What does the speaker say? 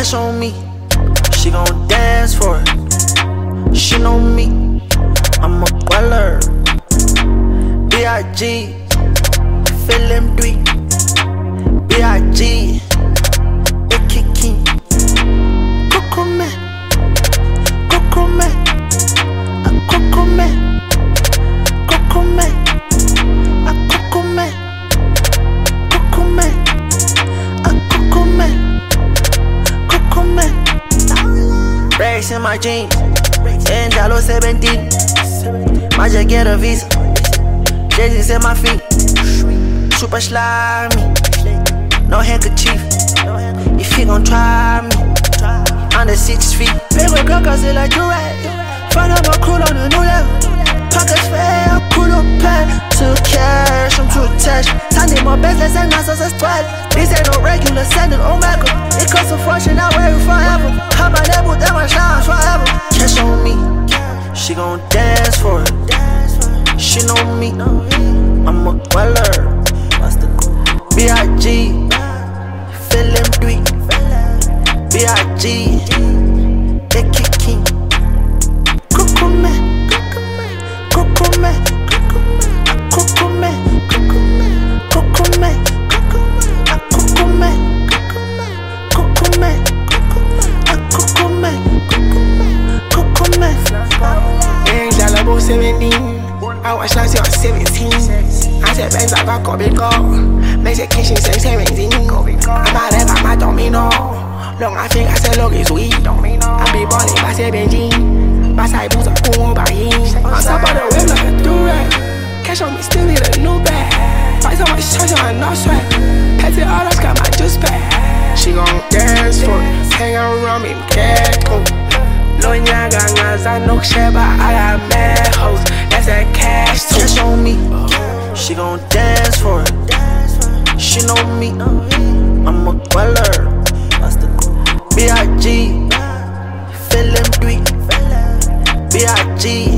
Cash on me, she gon' dance for it. She know me, I'm a baller. B.I.G. Feeling 3. B.I.G. King. Coco man, Coco man, a Coco man, Coco man, a Coco man, Coco man, a Coco man, Coco man. Racks in my jeans, $17. Might just get a visa. Jay-Z's in my feet, super slimy, no handkerchief. If he gon' try me, under 6 feet. Big with girl, cause it like you right. Find out my crew on a new level. Pockets fair, pull up pen. To cash, I'm too attached. Sunday more business and not so spread. This ain't no regular sending Omega. It costs a fortune, I wear it forever. How my level, that my shine forever. Cash on me, she gon' dance for it. She know me, I'm a baller. B.I.G. Feeling 3. B.I.G. King. Coco man, Coco man, Coco man, Coco man, Coco man, Coco man, Coco man, Coco man. Ain't y'all about 17. I was last year 17. I said bangs I got COVID go. Mexican say 17. I'm out there by my domino. Long I think I said look is sweet. I be balling by 17. My side boots are cool by him. I'm top of the whip like a do-rag. Cash on me still need a new bag. Buy so much charge on no sweat. Petty orders got my juice back. She gon' dance for it. Hang around me, careful. Lonya gangas, I know Sheba, I got mad hoes. That's that cash too. Cash on me, she gon' dance for it. She know me, I'm a baller. B.I.G. Feeling 3. B.I.G.